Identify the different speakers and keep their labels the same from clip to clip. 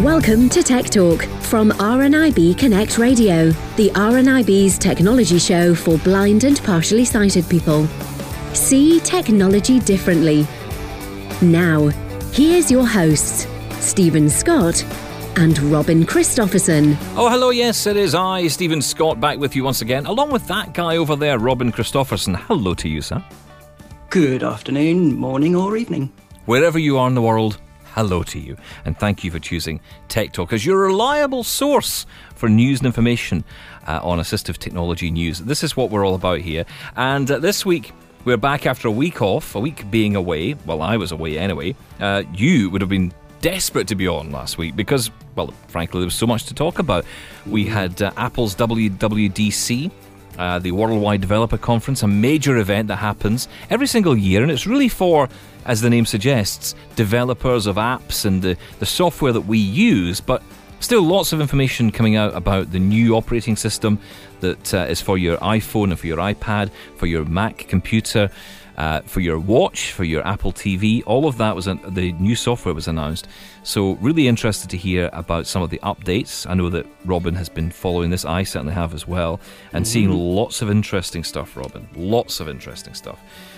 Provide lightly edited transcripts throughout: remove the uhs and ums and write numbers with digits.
Speaker 1: Welcome to Tech Talk from RNIB Connect Radio, the RNIB's technology show for blind and partially sighted people. See technology differently. Now, here's your hosts, Stephen Scott and Robin Christopherson.
Speaker 2: Oh, hello, yes, it is I, Stephen Scott, back with you once again, along with that guy over there, Robin Christopherson. Hello to you, sir.
Speaker 3: Good afternoon, morning or evening.
Speaker 2: Wherever you are in the world, hello to you, and thank you for choosing Tech Talk as your reliable source for news and information on assistive technology news. This is what we're all about here, and this week we're back after a week off, a week being away. Well, I was away anyway. You would have been desperate to be on last week because, well, frankly, there was so much to talk about. We had Apple's WWDC, the Worldwide Developer Conference, a major event that happens every single year, and it's really for, as the name suggests, developers of apps and the software that we use, but still lots of information coming out about the new operating system that is for your iPhone and for your iPad, for your Mac computer, for your watch, for your Apple TV. All of that was the new software was announced. So really interested to hear about some of the updates. I know that Robin has been following this. I certainly have as well. And seeing lots of interesting stuff, Robin. Lots of interesting stuff.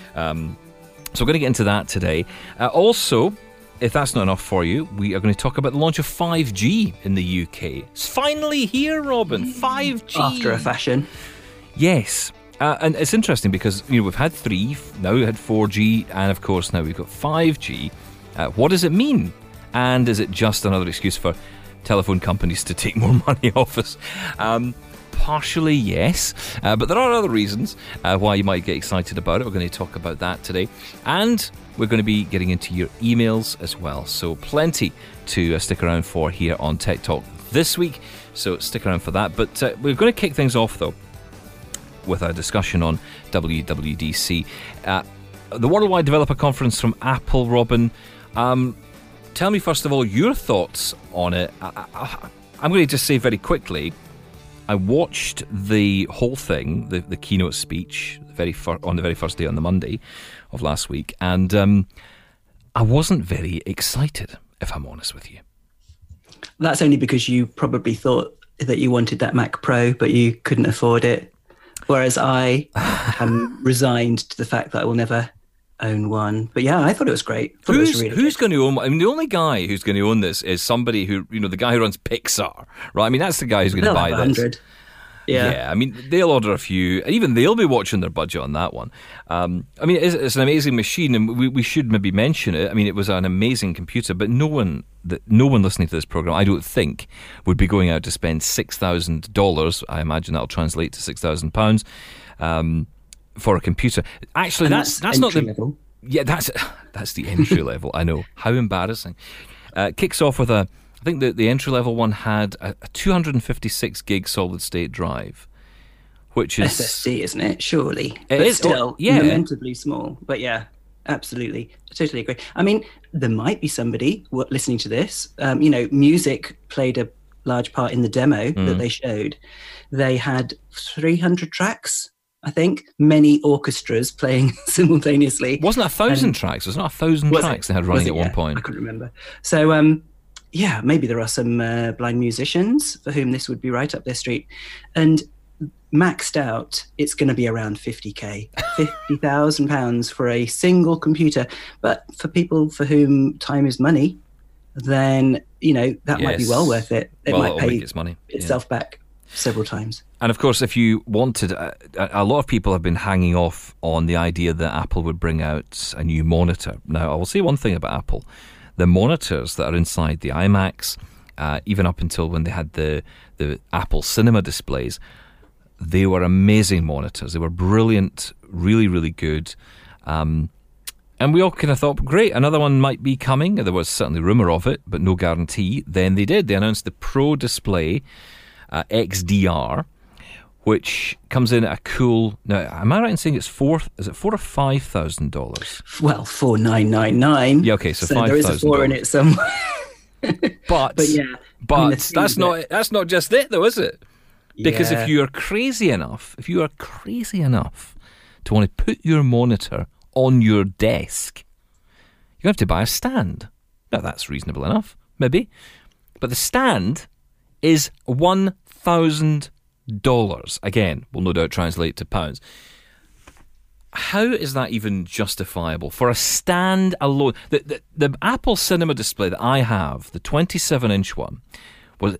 Speaker 2: So we're going to get into that today. Also, if that's not enough for you, we are going to talk about the launch of 5G in the UK. It's finally here, Robin. 5G.
Speaker 3: After a fashion.
Speaker 2: Yes. And it's interesting because, you know, we've had 3, now we had 4G, and of course now we've got 5G. What does it mean? And is it just another excuse for telephone companies to take more money off us? Partially, yes. But there are other reasons why you might get excited about it. We're going to talk about that today. And we're going to be getting into your emails as well. So plenty to stick around for here on Tech Talk this week. So stick around for that. But we're going to kick things off, though, with a discussion on WWDC. The Worldwide Developer Conference from Apple, Robin. Tell me, first of all, your thoughts on it. I'm going to just say very quickly, I watched the whole thing, the keynote speech, on the very first day on the Monday of last week, and I wasn't very excited, if I'm honest with you.
Speaker 3: That's only because you probably thought that you wanted that Mac Pro, but you couldn't afford it. Whereas I am resigned to the fact that I will never own one. But yeah, I thought it was great.
Speaker 2: Who's going to own? I mean, the only guy who's going to own this is somebody who, you know, the guy who runs Pixar, right? I mean, that's the guy who's going to buy this.
Speaker 3: 100.
Speaker 2: Yeah, I mean, they'll order a few, and even they'll be watching their budget on that one. I mean, it's an amazing machine, and we should maybe mention it. I mean, it was an amazing computer, but no one listening to this program, I don't think, would be going out to spend $6,000. I imagine that'll translate to £6,000 for a computer. Actually, that's not the
Speaker 3: level.
Speaker 2: Yeah, that's the entry level. I know, how embarrassing. Kicks off with I think the entry-level one had a 256 gig solid-state drive, which is
Speaker 3: SSD, isn't it? Surely.
Speaker 2: It is
Speaker 3: still
Speaker 2: yeah.
Speaker 3: lamentably small. But yeah, absolutely. I totally agree. I mean, there might be somebody listening to this. Music played a large part in the demo that they showed. They had 300 tracks, I think, many orchestras playing simultaneously.
Speaker 2: Wasn't that 1,000 tracks? Was it not 1,000 tracks they had running at one point?
Speaker 3: I couldn't remember. So, yeah, maybe there are some blind musicians for whom this would be right up their street. And maxed out, it's going to be around 50k, £50,000 for a single computer. But for people for whom time is money, then, that might be well worth it. It might pay itself back several times.
Speaker 2: And of course, if you wanted, a lot of people have been hanging off on the idea that Apple would bring out a new monitor. Now, I will say one thing about Apple. The monitors that are inside the iMacs, even up until when they had the Apple Cinema displays, they were amazing monitors. They were brilliant, really, really good. And we all kind of thought, great, another one might be coming. There was certainly rumour of it, but no guarantee. Then they did. They announced the Pro Display XDR, which comes in at a cool. Now, am I right in saying it's $4,000 or $5,000?
Speaker 3: Well, $4,999.
Speaker 2: Yeah, okay, so $5,000.
Speaker 3: There is a 4 in it somewhere.
Speaker 2: but
Speaker 3: yeah,
Speaker 2: that's not just it, though, is it? Because if you are crazy enough to want to put your monitor on your desk, you have to buy a stand. Now, that's reasonable enough, maybe. But the stand is $1,000. Again, will no doubt translate to pounds. How is that even justifiable for a stand alone? The Apple Cinema display that I have, the 27-inch one, was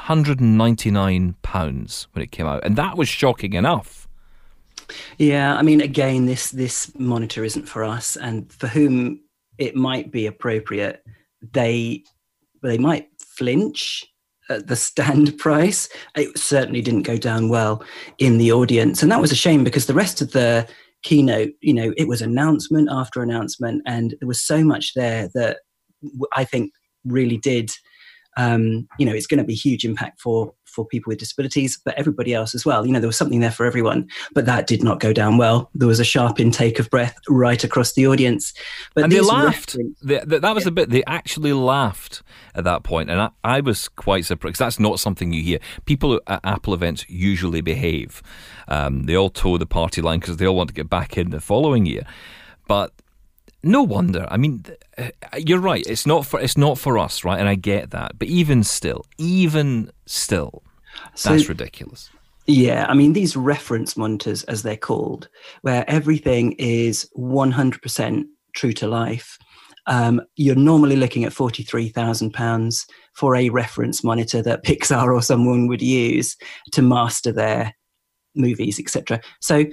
Speaker 2: £899 when it came out, and that was shocking enough.
Speaker 3: Yeah, I mean, again, this monitor isn't for us, and for whom it might be appropriate, they might flinch at the stand price. It certainly didn't go down well in the audience, and that was a shame because the rest of the keynote, it was announcement after announcement, and there was so much there that I think really did. It's going to be a huge impact for people with disabilities, but everybody else as well. There was something there for everyone, but that did not go down well. There was a sharp intake of breath right across the audience. But
Speaker 2: and they laughed. That was the bit. They actually laughed at that point, and I was quite surprised. That's not something you hear. People at Apple events usually behave. They all toe the party line because they all want to get back in the following year. But no wonder. I mean, you're right. It's not for us, right? And I get that. But even still, that's ridiculous.
Speaker 3: Yeah, I mean, these reference monitors, as they're called, where everything is 100% true to life, you're normally looking at £43,000 for a reference monitor that Pixar or someone would use to master their movies, etc. So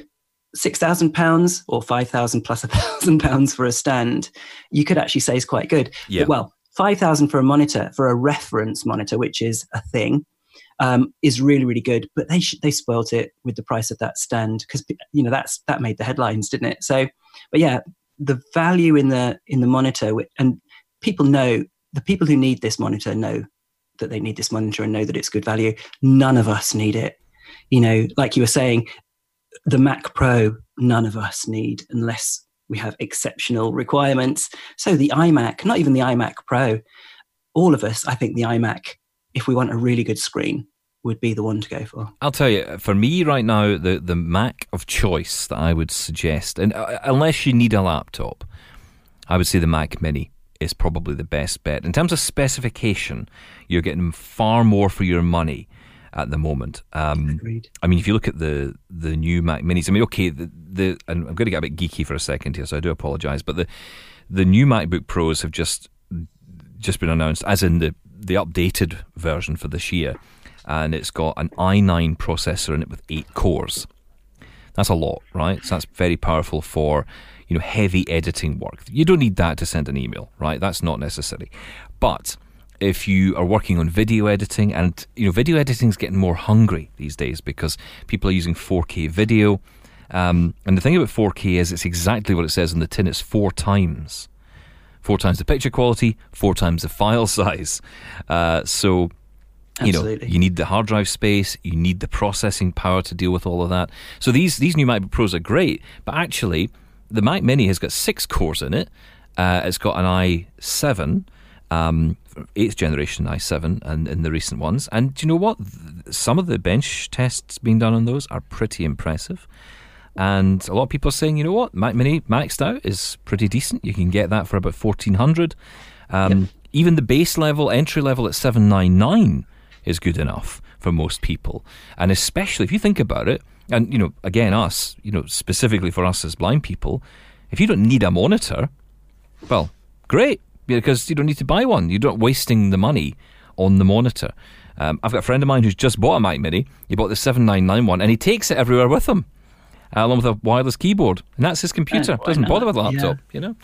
Speaker 3: £6,000 or £5,000 plus £1,000 for a stand, you could actually say is quite good.
Speaker 2: Yeah.
Speaker 3: Well, £5,000 for a monitor, for a reference monitor, which is a thing, is really, really good. But they spoilt it with the price of that stand because that made the headlines, didn't it? So, but yeah, the value in the monitor, and people know, the people who need this monitor know that they need this monitor and know that it's good value. None of us need it. Like you were saying, the Mac Pro, none of us need unless we have exceptional requirements. So the iMac, not even the iMac Pro, all of us, I think the iMac, if we want a really good screen, would be the one to go for.
Speaker 2: I'll tell you, for me right now, the Mac of choice that I would suggest, and unless you need a laptop, I would say the Mac Mini is probably the best bet. In terms of specification, you're getting far more for your money at the moment.
Speaker 3: Agreed.
Speaker 2: I mean, if you look at the new Mac Minis, I mean, okay, and I'm going to get a bit geeky for a second here, so I do apologise, but the new MacBook Pros have just been announced, as in the updated version for this year, and it's got an i9 processor in it with 8 cores. That's a lot, right? So that's very powerful for heavy editing work. You don't need that to send an email, right? That's not necessary. But if you are working on video editing, and video editing is getting more hungry these days because people are using 4K video, and the thing about 4K is it's exactly what it says on the tin. It's 4 times the picture quality, 4 times the file size. So
Speaker 3: Absolutely.
Speaker 2: You need the hard drive space, you need the processing power to deal with all of that. So these new MacBook Pros are great, but actually the Mac Mini has got 6 cores in it. It's got an i7. 8th generation i7 and in the recent ones. And do you know what? Some of the bench tests being done on those are pretty impressive. And a lot of people are saying, you know what? Mac Mini maxed out is pretty decent. You can get that for about $1,400.
Speaker 3: Yep.
Speaker 2: Even the base level, entry level at $799 is good enough for most people. And especially if you think about it, and again, us, specifically for us as blind people, if you don't need a monitor, well, great. Because you don't need to buy one. You're not wasting the money on the monitor. I've got a friend of mine who's just bought a Mac Mini. He bought the 799 one, and he takes it everywhere with him, along with a wireless keyboard. And that's his computer. Doesn't bother with a laptop,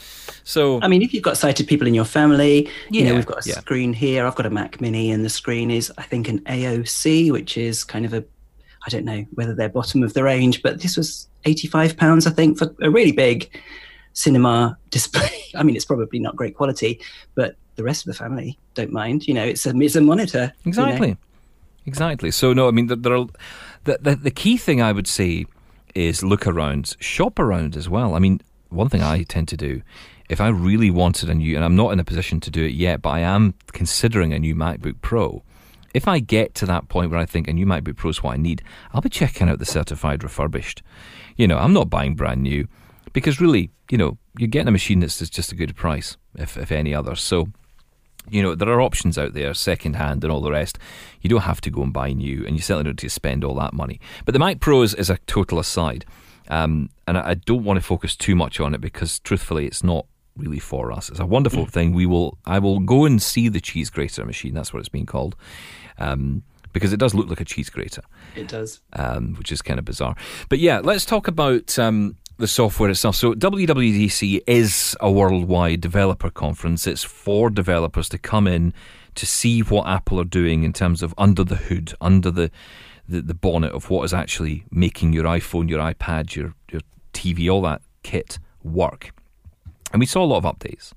Speaker 2: So,
Speaker 3: I mean, if you've got sighted people in your family, we've got a screen here. I've got a Mac Mini, and the screen is, I think, an AOC, which is kind of I don't know whether they're bottom of the range, but this was £85, I think, for a really big cinema display. I mean, it's probably not great quality, but the rest of the family don't mind. It's a monitor.
Speaker 2: Exactly. So no, I mean, there are the key thing I would say is look around, shop around as well. I mean, one thing I tend to do, if I really wanted a new, and I'm not in a position to do it yet, but I am considering a new MacBook Pro. If I get to that point where I think a new MacBook Pro is what I need, I'll be checking out the certified refurbished. I'm not buying brand new. Because really, you're getting a machine that's just a good price, if any other. So, You know, there are options out there, second-hand and all the rest. You don't have to go and buy new, and you certainly don't have to spend all that money. But the Mac Pros is a total aside. And I don't want to focus too much on it because, truthfully, it's not really for us. It's a wonderful thing. I will go and see the cheese grater machine. That's what it's being called. Because it does look like a cheese grater.
Speaker 3: It does.
Speaker 2: Which is kind of bizarre. But yeah, let's talk about the software itself. So WWDC is a worldwide developer conference. It's for developers to come in to see what Apple are doing in terms of under the hood, under the bonnet of what is actually making your iPhone, your iPad, your TV, all that kit work. And we saw a lot of updates.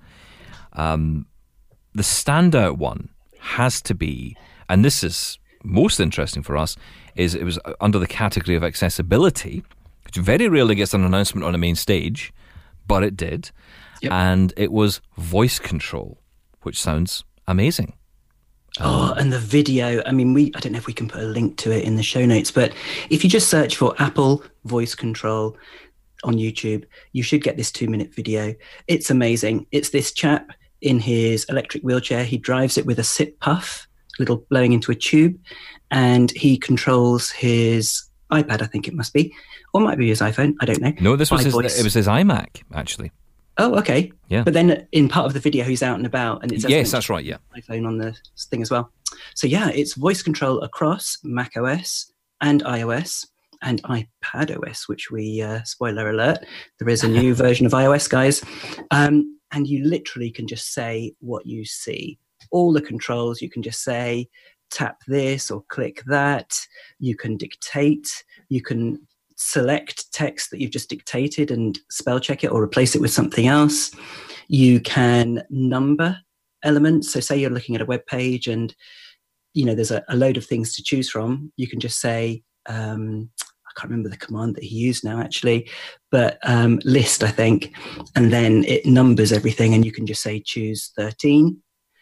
Speaker 2: The standout one has to be, and this is most interesting for us, is it was under the category of accessibility, which very rarely gets an announcement on a main stage, but it did. Yep. And it was voice control, which sounds amazing.
Speaker 3: And the video, I mean, I don't know if we can put a link to it in the show notes, but if you just search for Apple voice control on YouTube, you should get this 2-minute video. It's amazing. It's this chap in his electric wheelchair. He drives it with a sit puff, little blowing into a tube, and he controls his iPad, I think it must be, or it might be his iPhone. I don't know.
Speaker 2: No, it was his iMac, actually.
Speaker 3: Oh, okay.
Speaker 2: Yeah.
Speaker 3: But then in part of the video, he's out and about, and it's
Speaker 2: yes, that's right. Yeah,
Speaker 3: iPhone on the thing as well. So yeah, it's voice control across Mac OS and iOS and iPad OS, which we spoiler alert, there is a new version of iOS, guys. And you literally can just say what you see. All the controls, you can just say tap this or click that. You can dictate. You can select text that you've just dictated and spell check it or replace it with something else. You can number elements. So say you're looking at a web page and there's a load of things to choose from. You can just say, I can't remember the command that he used now actually, but list, I think, and then it numbers everything and you can just say choose 13.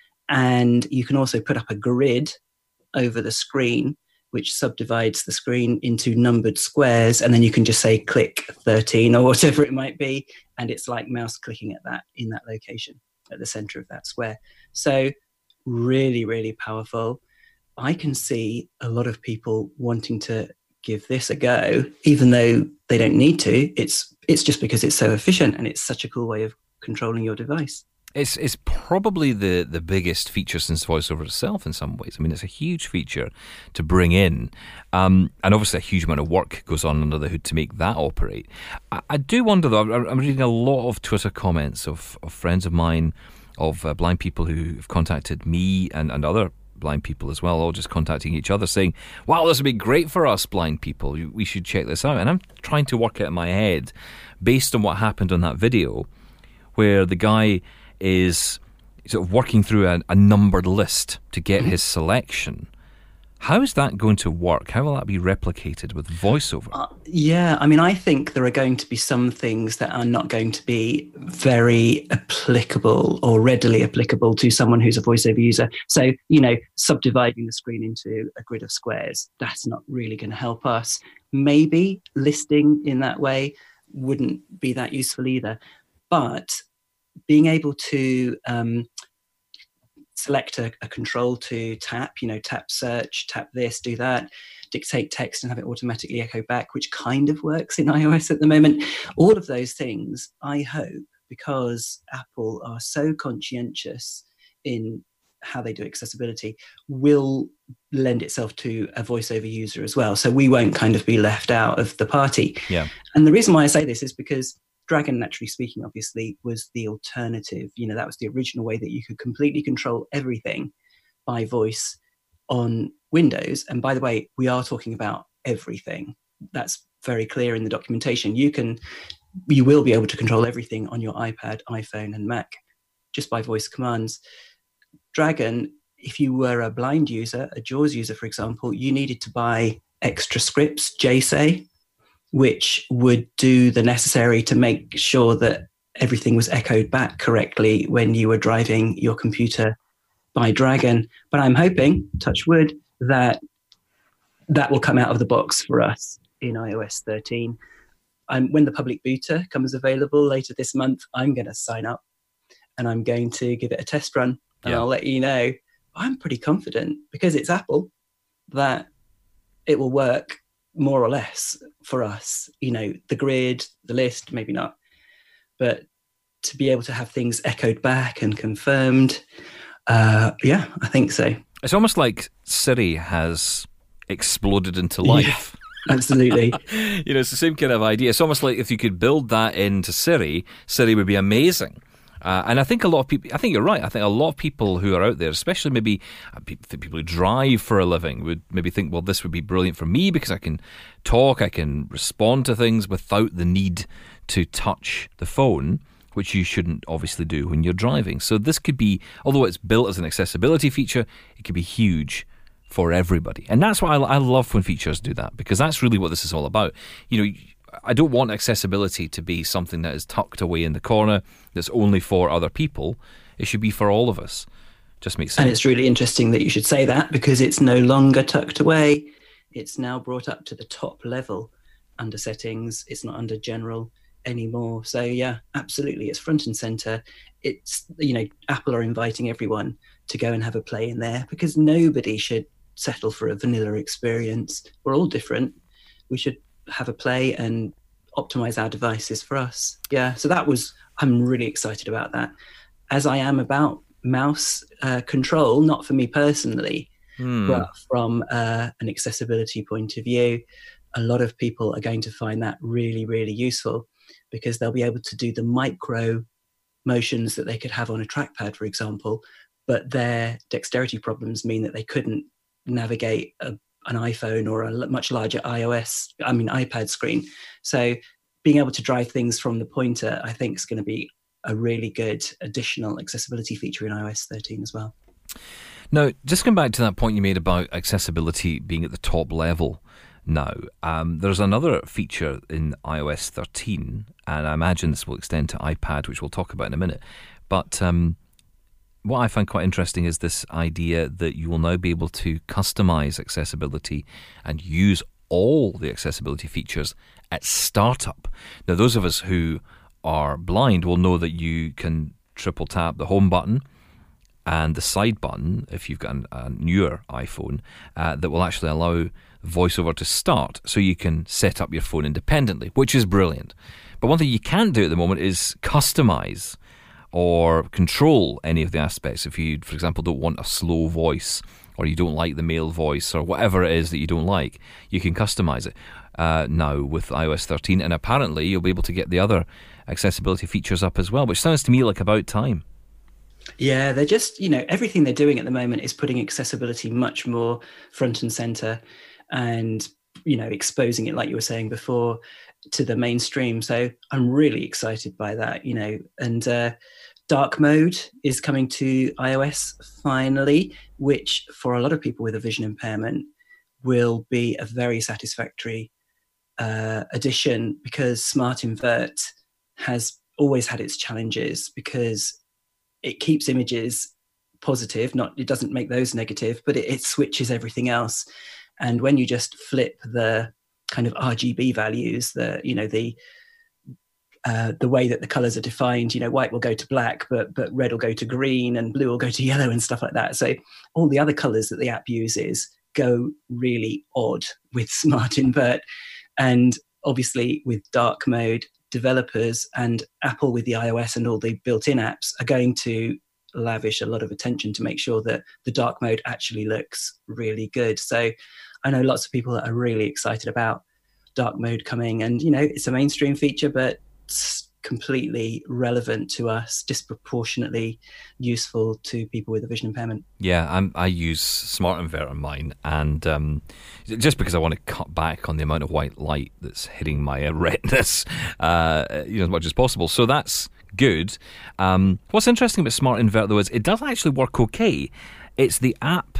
Speaker 3: And you can also put up a grid over the screen which subdivides the screen into numbered squares, and then you can just say click 13 or whatever it might be, and it's like mouse clicking at that in that location at the center of that square. So really, really powerful. I can see a lot of people wanting to give this a go, even though they don't need to. It's just because it's so efficient and it's such a cool way of controlling your device.
Speaker 2: It's probably the biggest feature since VoiceOver itself in some ways. I mean, it's a huge feature to bring in. And obviously a huge amount of work goes on under the hood to make that operate. I do wonder, though, I'm reading a lot of Twitter comments of friends of mine, of blind people who have contacted me and other blind people as well, all just contacting each other saying, wow, this would be great for us blind people. We should check this out. And I'm trying to work out in my head, based on what happened on that video, where the guy is sort of working through a numbered list to get his selection. How is that going to work? How will that be replicated with VoiceOver?
Speaker 3: Yeah, I mean, I think there are going to be some things that are not going to be very applicable or readily applicable to someone who's a VoiceOver user. So, subdividing the screen into a grid of squares, that's not really going to help us. Maybe listing in that way wouldn't be that useful either. But being able to select a control to tap, tap search, tap this, do that, dictate text and have it automatically echo back, which kind of works in iOS at the moment. All of those things, I hope, because Apple are so conscientious in how they do accessibility, will lend itself to a VoiceOver user as well. So we won't kind of be left out of the party.
Speaker 2: Yeah.
Speaker 3: And the reason why I say this is because Dragon, naturally speaking, obviously, was the alternative. That was the original way that you could completely control everything by voice on Windows. And by the way, we are talking about everything. That's very clear in the documentation. You will be able to control everything on your iPad, iPhone, and Mac just by voice commands. Dragon, if you were a blind user, a JAWS user, for example, you needed to buy extra scripts, JSay, which would do the necessary to make sure that everything was echoed back correctly when you were driving your computer by Dragon. But I'm hoping, touch wood, that will come out of the box for us in iOS 13. When the public beta comes available later this month, I'm going to sign up and I'm going to give it a test run and I'll let you know. I'm pretty confident, because it's Apple, that it will work more or less for us. You know, the grid, the list, maybe not. But to be able to have things echoed back and confirmed, I think so.
Speaker 2: It's almost like Siri has exploded into life.
Speaker 3: Yeah, absolutely.
Speaker 2: You know, it's the same kind of idea. It's almost like if you could build that into Siri, Siri would be amazing. And I think a lot of people, I think you're right, I think a lot of people who are out there, especially maybe people who drive for a living, would maybe think, well, this would be brilliant for me because I can talk, I can respond to things without the need to touch the phone, which you shouldn't obviously do when you're driving. So this could be, although it's built as an accessibility feature, it could be huge for everybody. And that's why I love when features do that, because that's really what this is all about. You know, I don't want accessibility to be something that is tucked away in the corner, that's only for other people. It should be for all of us. Just makes sense.
Speaker 3: And it's really interesting that you should say that, because it's no longer tucked away. It's now brought up to the top level under settings. It's not under general anymore. So yeah, absolutely, it's front and center. It's, you know, Apple are inviting everyone to go and have a play in there, because nobody should settle for a vanilla experience. We're all different. We should have a play and optimize our devices for us. Yeah, so I'm really excited about that, as I am about mouse control, not for me personally, but from an accessibility point of view. A lot of people are going to find that really, really useful, because they'll be able to do the micro motions that they could have on a trackpad, for example, but their dexterity problems mean that they couldn't navigate an iPhone or a much larger iPad screen. So being able to drive things from the pointer, I think, is going to be a really good additional accessibility feature in iOS 13 as well.
Speaker 2: Now, just going back to that point you made about accessibility being at the top level now, there's another feature in iOS 13, and I imagine this will extend to iPad, which we'll talk about in a minute. But what I find quite interesting is this idea that you will now be able to customize accessibility and use all the accessibility features at startup. Now, those of us who are blind will know that you can triple tap the home button and the side button if you've got a newer iPhone that will actually allow VoiceOver to start, so you can set up your phone independently, which is brilliant. But one thing you can't do at the moment is customize or control any of the aspects. If you, for example, don't want a slow voice, or you don't like the male voice, or whatever it is that you don't like, you can customize it now with iOS 13, and apparently you'll be able to get the other accessibility features up as well, which sounds to me like about time.
Speaker 3: Yeah, they're just, you know, everything they're doing at the moment is putting accessibility much more front and center, and, you know, exposing it, like you were saying before, to the mainstream. So I'm really excited by that, you know. And dark mode is coming to iOS finally, which for a lot of people with a vision impairment will be a very satisfactory addition, because Smart Invert has always had its challenges, because it keeps images positive, it doesn't make those negative, but it switches everything else. And when you just flip the kind of RGB values, the way that the colors are defined, you know, white will go to black, but red will go to green, and blue will go to yellow, and stuff like that. So all the other colors that the app uses go really odd with Smart Invert. And obviously with dark mode, developers and Apple with the iOS and all the built-in apps are going to lavish a lot of attention to make sure that the dark mode actually looks really good. So I know lots of people that are really excited about dark mode coming, and, you know, it's a mainstream feature, but it's completely relevant to us, disproportionately useful to people with a vision impairment.
Speaker 2: Yeah, I use Smart Invert on mine, and just because I want to cut back on the amount of white light that's hitting my retinas, as much as possible. So that's good. What's interesting about Smart Invert, though, is it does actually work okay. It's the app,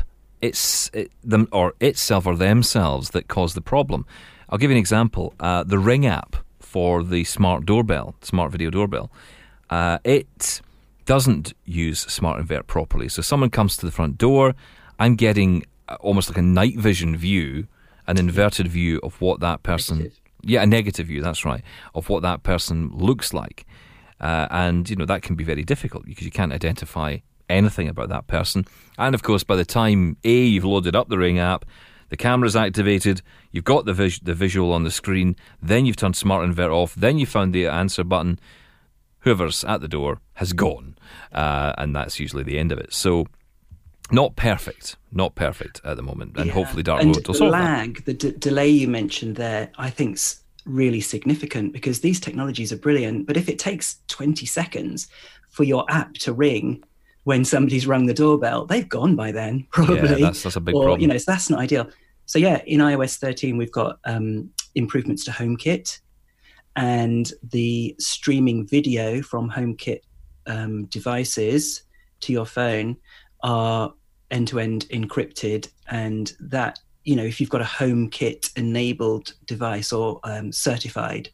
Speaker 2: itself or themselves that cause the problem. I'll give you an example. The Ring app for the smart video doorbell, it doesn't use Smart Invert properly. So someone comes to the front door, I'm getting almost like a night vision view, an inverted view of what that person...
Speaker 3: Negative.
Speaker 2: Yeah, a negative view, that's right, of what that person looks like. And, you know, that can be very difficult because you can't identify anything about that person. And of course, by the time you've loaded up the Ring app, the camera's activated, you've got the visual on the screen, then you've turned Smart Invert off, then you found the answer button, whoever's at the door has gone. And that's usually the end of it. So not perfect at the moment. And hopefully Dark Road will solve that.
Speaker 3: The delay you mentioned there, I think's really significant, because these technologies are brilliant. But if it takes 20 seconds for your app to ring when somebody's rung the doorbell, they've gone by then, probably.
Speaker 2: Yeah, that's a big problem.
Speaker 3: You know, so that's not ideal. So yeah, in iOS 13, we've got improvements to HomeKit, and the streaming video from HomeKit devices to your phone are end-to-end encrypted, and that, you know, if you've got a HomeKit enabled device or certified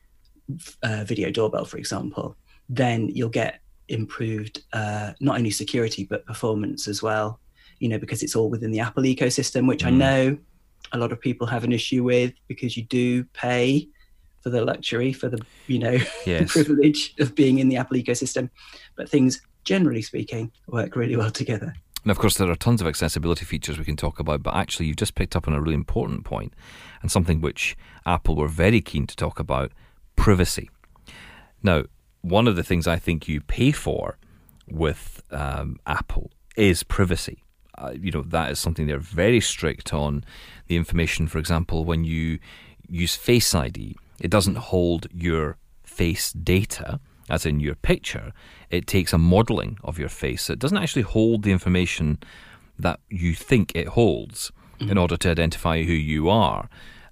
Speaker 3: video doorbell, for example, then you'll get improved not only security but performance as well, you know, because it's all within the Apple ecosystem, which I know a lot of people have an issue with, because you do pay for the luxury, for the, you know, the privilege of being in the Apple ecosystem. But things, generally speaking, work really well together.
Speaker 2: And of course, there are tons of accessibility features we can talk about, but actually you've just picked up on a really important point, and something which Apple were very keen to talk about: privacy. Now, one of the things I think you pay for with Apple is privacy. You know, that is something they're very strict on. The information, for example, when you use Face ID, it doesn't hold your face data, as in your picture. It takes a modelling of your face. So it doesn't actually hold the information that you think it holds in order to identify who you are.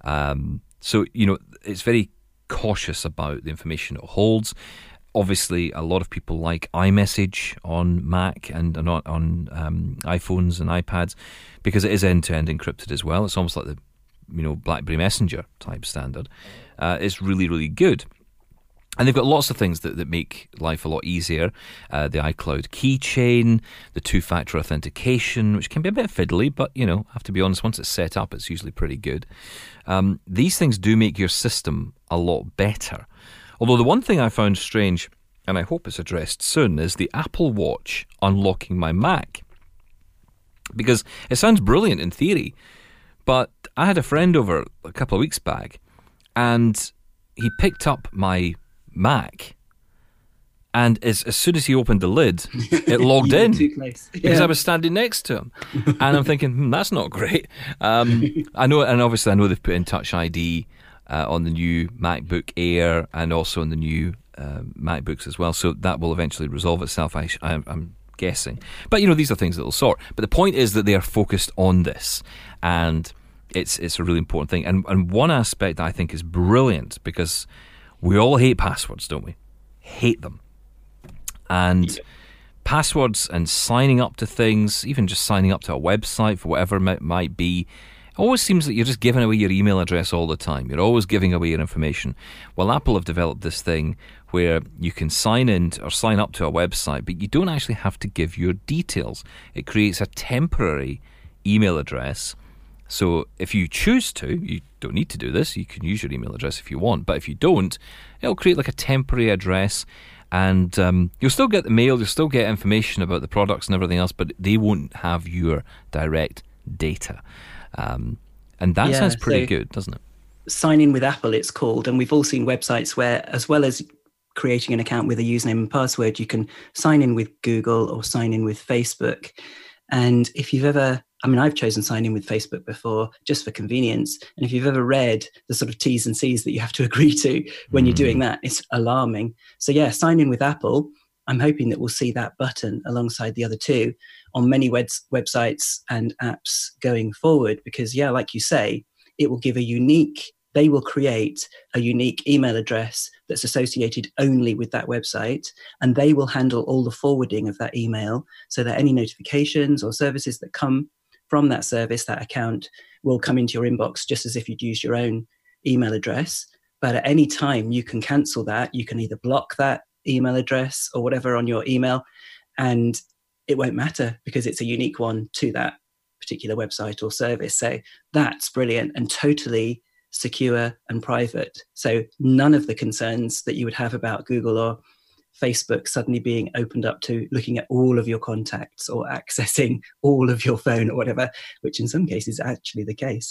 Speaker 2: So, you know, it's very cautious about the information it holds. Obviously, a lot of people like iMessage on Mac and on iPhones and iPads, because it is end-to-end encrypted as well. It's almost like the, you know, BlackBerry Messenger type standard. It's really, really good. And they've got lots of things that make life a lot easier. The iCloud keychain, the two-factor authentication, which can be a bit fiddly, but, you know, I have to be honest, once it's set up, it's usually pretty good. These things do make your system a lot better. Although the one thing I found strange, and I hope it's addressed soon, is the Apple Watch unlocking my Mac. Because it sounds brilliant in theory, but I had a friend over a couple of weeks back, and he picked up my Mac, and as soon as he opened the lid, it logged in because I was standing next to him, and I'm thinking, that's not great. I know, and obviously I know they've put in Touch ID on the new MacBook Air and also on the new MacBooks as well, so that will eventually resolve itself, I'm guessing. But you know, these are things that will sort. But the point is that they are focused on this, and it's a really important thing. And one aspect that I think is brilliant, because we all hate passwords, don't we? Hate them. And passwords and signing up to things, even just signing up to a website for whatever it might be, it always seems that you're just giving away your email address all the time. You're always giving away your information. Well, Apple have developed this thing where you can sign in or sign up to a website, but you don't actually have to give your details. It creates a temporary email address. So if you choose to, you don't need to do this, you can use your email address if you want, but if you don't, it'll create like a temporary address, and you'll still get the mail, you'll still get information about the products and everything else, but they won't have your direct data. And that sounds pretty good, doesn't it?
Speaker 3: Sign in with Apple, it's called, and we've all seen websites where, as well as creating an account with a username and password, you can sign in with Google or sign in with Facebook. And if you've ever, I mean, I've chosen sign in with Facebook before just for convenience. And if you've ever read the sort of T's and C's that you have to agree to when you're doing that, it's alarming. So yeah, sign in with Apple. I'm hoping that we'll see that button alongside the other two on many websites and apps going forward, because yeah, like you say, it will give they will create a unique email address that's associated only with that website, and they will handle all the forwarding of that email, so that any notifications or services that come from that service, that account, will come into your inbox just as if you'd used your own email address. But at any time you can cancel that. You can either block that email address or whatever on your email, and it won't matter because it's a unique one to that particular website or service. So that's brilliant and totally secure and private. So none of the concerns that you would have about Google or Facebook suddenly being opened up to looking at all of your contacts or accessing all of your phone or whatever, which in some cases is actually the case.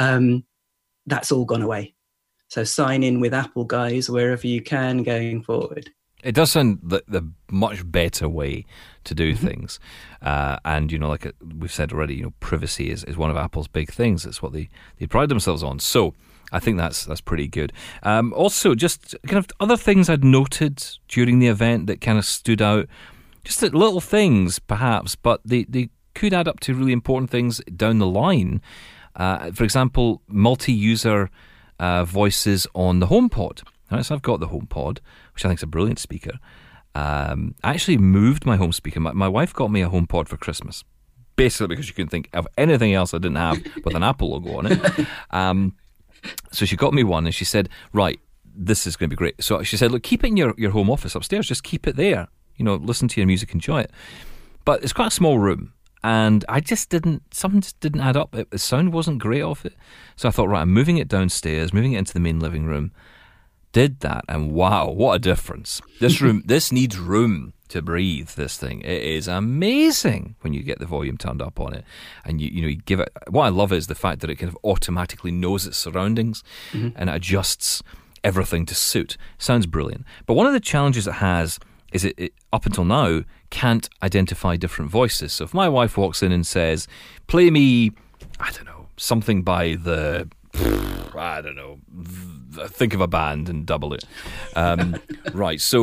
Speaker 3: That's all gone away. So sign in with Apple, guys, wherever you can going forward.
Speaker 2: It does sound the much better way to do things. And, like we've said already, privacy is one of Apple's big things. It's what they pride themselves on. So I think that's pretty good. Also, just kind of other things I'd noted during the event that kind of stood out. Just little things, perhaps, but they could add up to really important things down the line. For example, multi-user voices on the HomePod. Right, so I've got the HomePod, which I think is a brilliant speaker. I actually moved my home speaker. My wife got me a HomePod for Christmas, basically because she couldn't think of anything else I didn't have with an Apple logo on it. So she got me one, and she said, right, this is going to be great. So she said, look, keep it in your home office upstairs. Just keep it there. Listen to your music, enjoy it. But it's quite a small room. And something just didn't add up. The sound wasn't great off it. So I thought, right, I'm moving it downstairs, moving it into the main living room. Did that, and wow, what a difference. This needs room to breathe, this thing. It is amazing when you get the volume turned up on it. And you give it, what I love is the fact that it kind of automatically knows its surroundings and it adjusts everything to suit. Sounds brilliant. But one of the challenges it has is it up until now can't identify different voices. So if my wife walks in and says, play me, I don't know, something by the, I don't know, think of a band and double it. Right, so,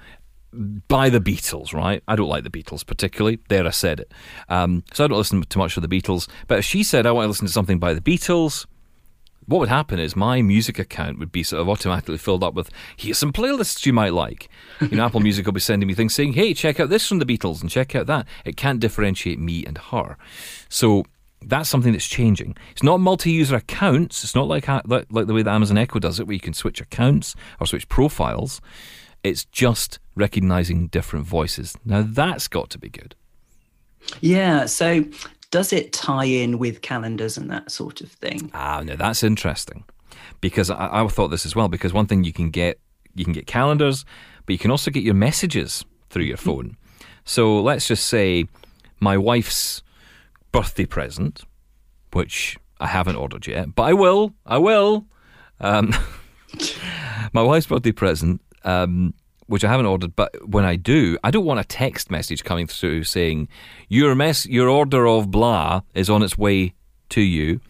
Speaker 2: by the Beatles, right? I don't like the Beatles particularly. There, I said it. So I don't listen to much of the Beatles. But if she said, I want to listen to something by the Beatles, what would happen is my music account would be sort of automatically filled up with, here's some playlists you might like. Apple Music will be sending me things saying, hey, check out this from the Beatles and check out that. It can't differentiate me and her. So that's something that's changing. It's not multi-user accounts. It's not like the way that Amazon Echo does it, where you can switch accounts or switch profiles. It's just recognizing different voices. Now, that's got to be good.
Speaker 3: Yeah, so does it tie in with calendars and that sort of thing?
Speaker 2: No, that's interesting. Because I thought this as well, because one thing you can get calendars, but you can also get your messages through your phone. So let's just say my wife's birthday present, which I haven't ordered yet, but I will. My wife's birthday present, which I haven't ordered, but when I do, I don't want a text message coming through saying, your order of blah is on its way to you.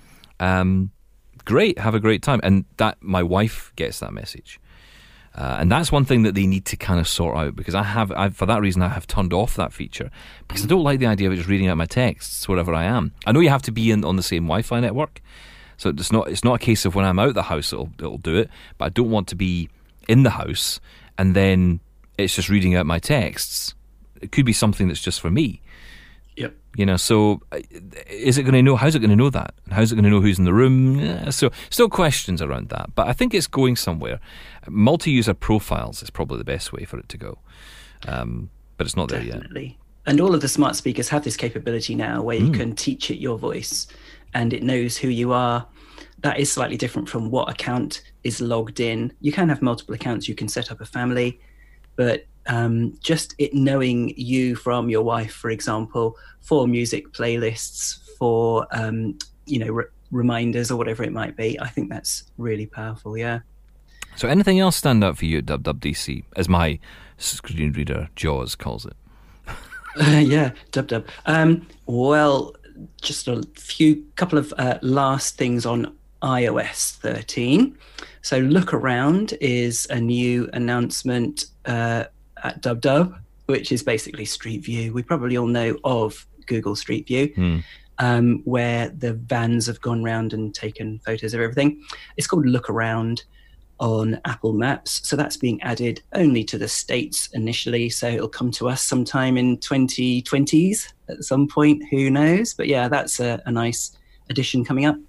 Speaker 2: Great, have a great time. And that my wife gets that message. And that's one thing that they need to kind of sort out, because for that reason, I have turned off that feature, because I don't like the idea of just reading out my texts wherever I am. I know you have to be on the same Wi-Fi network, so it's not a case of when I'm out the house it'll do it, but I don't want to be in the house and then it's just reading out my texts. It could be something that's just for me.
Speaker 3: Yep.
Speaker 2: So is it going to know? How's it going to know that? And how's it going to know who's in the room? Yeah, so still questions around that, but I think it's going somewhere. Multi-user profiles is probably the best way for it to go, but it's not there yet.
Speaker 3: Definitely. And all of the smart speakers have this capability now where you can teach it your voice and it knows who you are. That is slightly different from what account is logged in. You can have multiple accounts. You can set up a family, but just it knowing you from your wife, for example, for music playlists, for reminders or whatever it might be, I think that's really powerful. Yeah.
Speaker 2: So anything else stand out for you at DubDubDC, as my screen reader Jaws calls it?
Speaker 3: Yeah, DubDub. Well, just a couple of last things on iOS 13. So Look Around is a new announcement at DubDub, which is basically Street View. We probably all know of Google Street View, where the vans have gone round and taken photos of everything. It's called Look Around on Apple Maps. So that's being added only to the States initially. So it'll come to us sometime in 2020s at some point, who knows? But yeah, that's a nice addition coming up.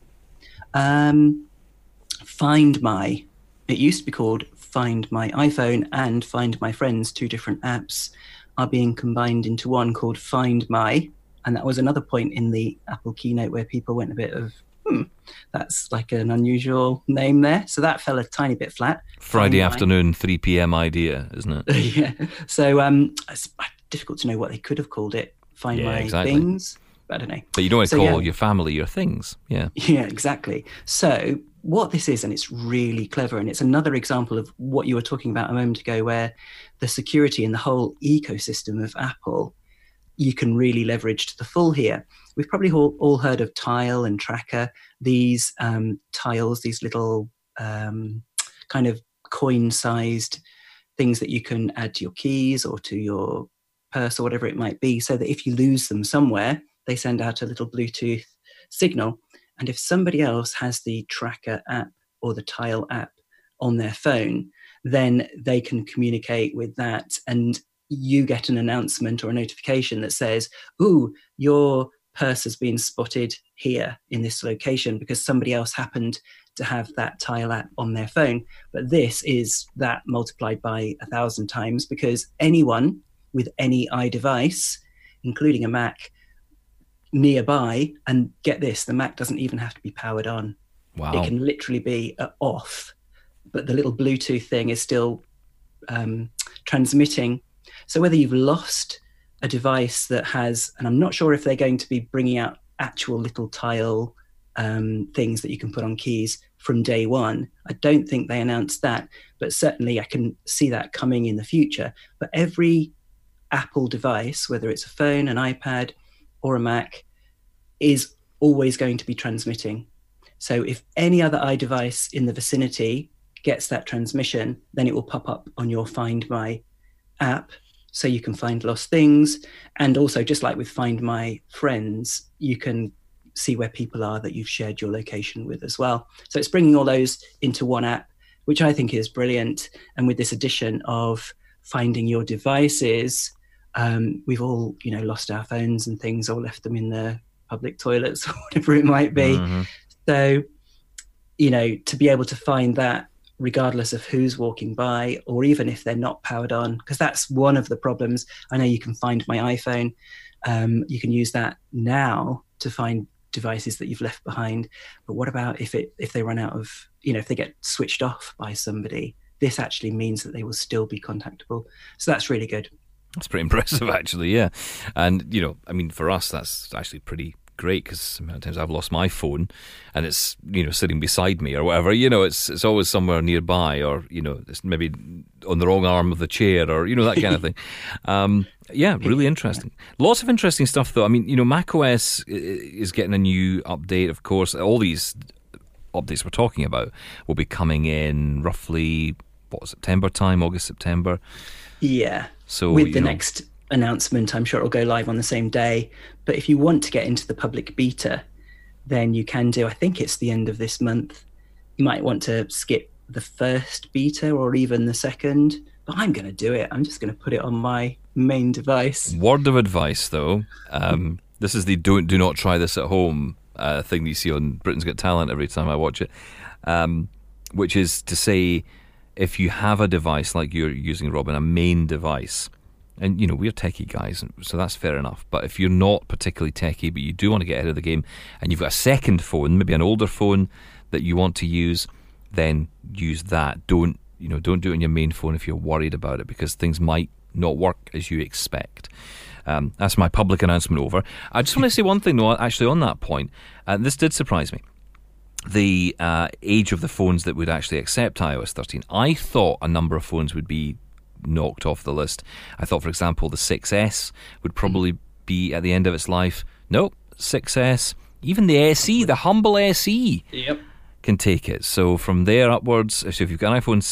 Speaker 3: Find My, it used to be called Find My iPhone and Find My Friends, two different apps are being combined into one called Find My. And that was another point in the Apple keynote where people went a bit of, That's like an unusual name there. So that fell a tiny bit flat.
Speaker 2: Friday afternoon, 3 p.m. idea, isn't it?
Speaker 3: Yeah. So it's difficult to know what they could have called it. Find My Things. I don't know.
Speaker 2: But you don't want to call your family your things. Yeah.
Speaker 3: Yeah, exactly. So what this is, and it's really clever, and it's another example of what you were talking about a moment ago, where the security and the whole ecosystem of Apple, you can really leverage to the full here. We've probably all heard of Tile and Tracker, these tiles, these little kind of coin-sized things that you can add to your keys or to your purse or whatever it might be, so that if you lose them somewhere, they send out a little Bluetooth signal. And if somebody else has the Tracker app or the Tile app on their phone, then they can communicate with that, and you get an announcement or a notification that says, ooh, your purse has been spotted here in this location because somebody else happened to have that Tile app on their phone. But this is that multiplied by 1,000 times, because anyone with any iDevice, including a Mac, nearby, and get this, the Mac doesn't even have to be powered on.
Speaker 2: Wow.
Speaker 3: It can literally be off, but the little Bluetooth thing is still transmitting. So whether you've lost a device that has, and I'm not sure if they're going to be bringing out actual little Tile things that you can put on keys from day one. I don't think they announced that, but certainly I can see that coming in the future. But every Apple device, whether it's a phone, an iPad, or a Mac, is always going to be transmitting. So if any other iDevice in the vicinity gets that transmission, then it will pop up on your Find My app, so you can find lost things. And also, just like with Find My Friends, you can see where people are that you've shared your location with as well. So it's bringing all those into one app, which I think is brilliant. And with this addition of finding your devices, we've all, lost our phones and things, or left them in the public toilets or whatever it might be. Mm-hmm. So, to be able to find that regardless of who's walking by, or even if they're not powered on, because that's one of the problems. I know you can find my iPhone. You can use that now to find devices that you've left behind. But what about if they run out of, if they get switched off by somebody? This actually means that they will still be contactable. So that's really good.
Speaker 2: That's pretty impressive, actually, yeah. And, for us, that's actually pretty great, because sometimes I've lost my phone and it's, sitting beside me or whatever. It's always somewhere nearby, or, it's maybe on the wrong arm of the chair, or, that kind of thing. Yeah, really interesting. Lots of interesting stuff, though. macOS is getting a new update, of course. All these updates we're talking about will be coming in roughly, September time, August, September?
Speaker 3: Yeah. So with the next announcement, I'm sure it'll go live on the same day. But if you want to get into the public beta, then you can do, I think it's the end of this month. You might want to skip the first beta or even the second, but I'm going to do it. I'm just going to put it on my main device.
Speaker 2: Word of advice, though. This is the do not try this at home thing you see on Britain's Got Talent every time I watch it, which is to say, if you have a device like you're using, Robin, a main device, and, we're techie guys, so that's fair enough. But if you're not particularly techie, but you do want to get ahead of the game, and you've got a second phone, maybe an older phone that you want to use, then use that. Don't do it on your main phone if you're worried about it, because things might not work as you expect. That's my public announcement over. I just want to say one thing, though, actually, on that point. This did surprise me. The age of the phones that would actually accept iOS 13. I thought a number of phones would be knocked off the list. I thought, for example, the 6S would probably be at the end of its life. Nope, 6S, even the SE, the humble SE, can take it. So from there upwards, so if you've got an iPhone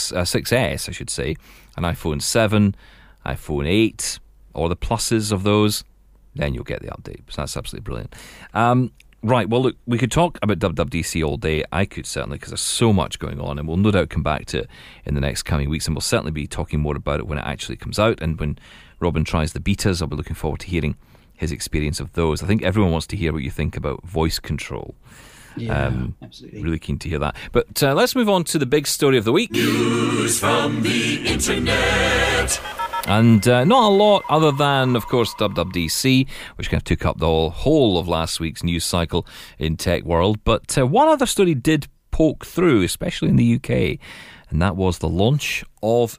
Speaker 2: 6S, I should say, an iPhone 7, iPhone 8, or the pluses of those, then you'll get the update. So that's absolutely brilliant. Right, well, look, we could talk about WWDC all day. I could certainly, because there's so much going on, and we'll no doubt come back to it in the next coming weeks, and we'll certainly be talking more about it when it actually comes out, and when Robin tries the betas, I'll be looking forward to hearing his experience of those. I think everyone wants to hear what you think about voice control.
Speaker 3: Yeah, absolutely.
Speaker 2: Really keen to hear that. But let's move on to the big story of the week.
Speaker 4: News from the Internet.
Speaker 2: And not a lot other than, of course, WWDC, which kind of took up the whole of last week's news cycle in tech world. But one other story did poke through, especially in the UK, and that was the launch of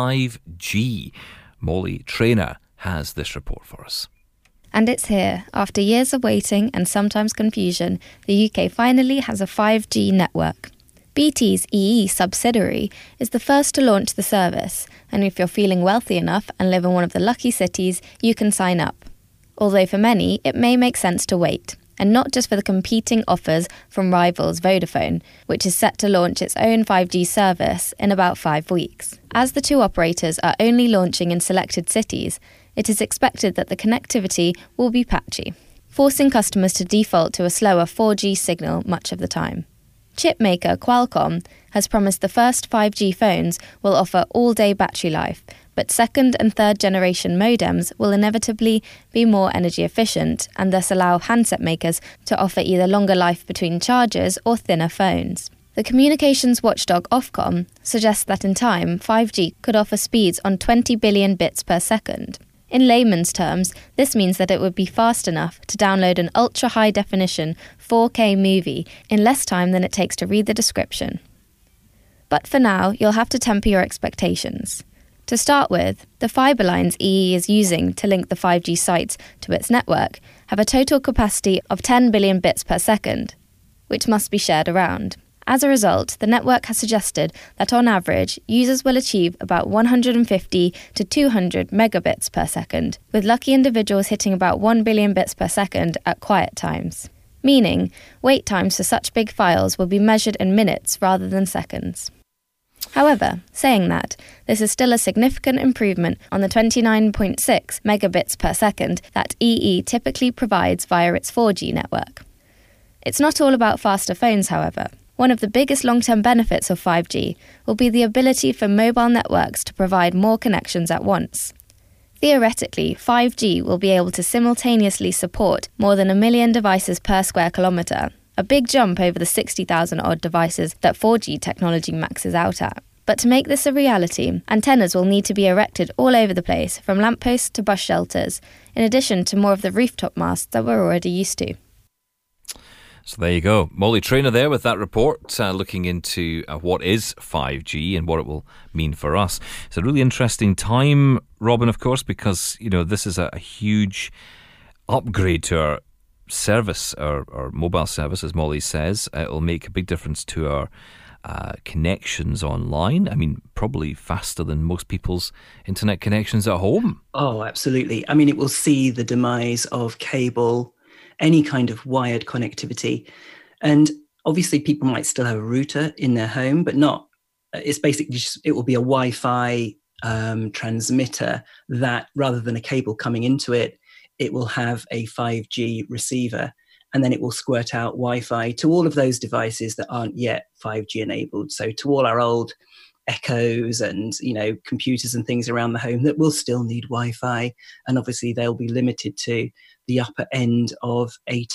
Speaker 2: 5G. Molly Traynor has this report for us.
Speaker 4: And it's here. After years of waiting and sometimes confusion, the UK finally has a 5G network. BT's EE subsidiary is the first to launch the service, and if you're feeling wealthy enough and live in one of the lucky cities, you can sign up. Although for many, it may make sense to wait, and not just for the competing offers from rivals Vodafone, which is set to launch its own 5G service in about 5 weeks. As the two operators are only launching in selected cities, it is expected that the connectivity will be patchy, forcing customers to default to a slower 4G signal much of the time. Chip maker Qualcomm has promised the first 5G phones will offer all-day battery life, but second and third generation modems will inevitably be more energy efficient and thus allow handset makers to offer either longer life between chargers or thinner phones. The communications watchdog Ofcom suggests that in time, 5G could offer speeds on 20 billion bits per second. In layman's terms, this means that it would be fast enough to download an ultra-high-definition 4K movie in less time than it takes to read the description. But for now, you'll have to temper your expectations. To start with, the fibre lines EE is using to link the 5G sites to its network have a total capacity of 10 billion bits per second, which must be shared around. As a result, the network has suggested that on average, users will achieve about 150 to 200 megabits per second, with lucky individuals hitting about 1 billion bits per second at quiet times. Meaning, wait times for such big files will be measured in minutes rather than seconds. However, saying that, this is still a significant improvement on the 29.6 megabits per second that EE typically provides via its 4G network. It's not all about faster phones, however. One of the biggest long-term benefits of 5G will be the ability for mobile networks to provide more connections at once. Theoretically, 5G will be able to simultaneously support more than 1 million devices per square kilometre, a big jump over the 60,000 odd devices that 4G technology maxes out at. But to make this a reality, antennas will need to be erected all over the place, from lampposts to bus shelters, in addition to more of the rooftop masts that we're already used to.
Speaker 2: So there you go. Molly Traynor there with that report, looking into what is 5G and what it will mean for us. It's a really interesting time, Robin, of course, because, you know, this is a huge upgrade to our service, our mobile service, as Molly says. It will make a big difference to our connections online. I mean, probably faster than most people's internet connections at home.
Speaker 3: Oh, absolutely. I mean, it will see the demise of cable, any kind of wired connectivity. And obviously people might still have a router in their home, but not, it's basically just, it will be a Wi-Fi transmitter that rather than a cable coming into it, it will have a 5G receiver, and then it will squirt out Wi-Fi to all of those devices that aren't yet 5G enabled. So to all our old Echoes and, you know, computers and things around the home that will still need Wi-Fi, and obviously they'll be limited to the upper end of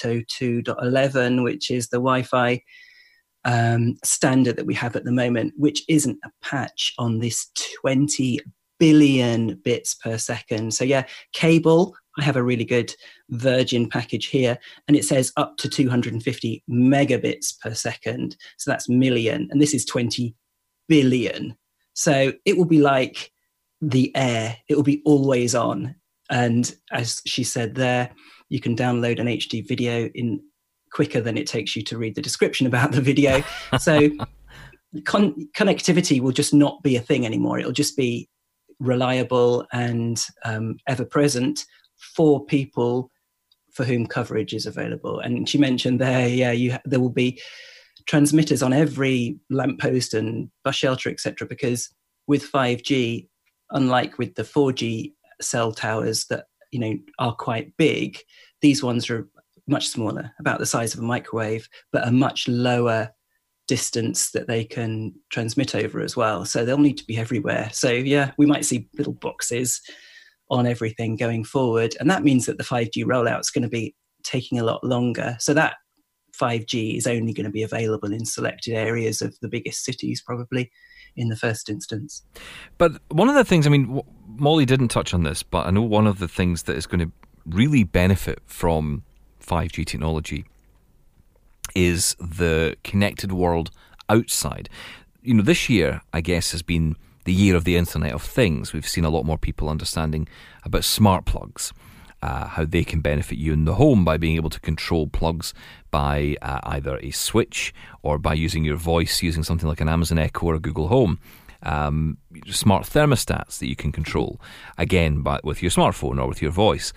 Speaker 3: 802.11, which is the Wi-Fi standard that we have at the moment, which isn't a patch on this 20 billion bits per second. So yeah, cable, I have a really good Virgin package here, and it says up to 250 megabits per second. So that's million, and this is 20 billion. So it will be like the air. It will be always on. And as she said there, you can download an HD video in quicker than it takes you to read the description about the video. So connectivity will just not be a thing anymore. It'll just be reliable and ever present for people for whom coverage is available. And she mentioned there, there will be transmitters on every lamppost and bus shelter, etc., because with 5G, unlike with the 4G cell towers that, you know, are quite big, these ones are much smaller, about the size of a microwave, but a much lower distance that they can transmit over as well. So they'll need to be everywhere. So yeah, we might see little boxes on everything going forward, and that means that the 5G rollout is going to be taking a lot longer. So that 5G is only going to be available in selected areas of the biggest cities, probably, in the first instance.
Speaker 2: But one of the things, I mean, Molly didn't touch on this, but I know one of the things that is going to really benefit from 5G technology is the connected world outside. You know, this year, I guess, has been the year of the Internet of Things. We've seen a lot more people understanding about smart plugs, how they can benefit you in the home by being able to control plugs by either a switch or by using your voice, using something like an Amazon Echo or a Google Home. Smart thermostats that you can control, again, with your smartphone or with your voice.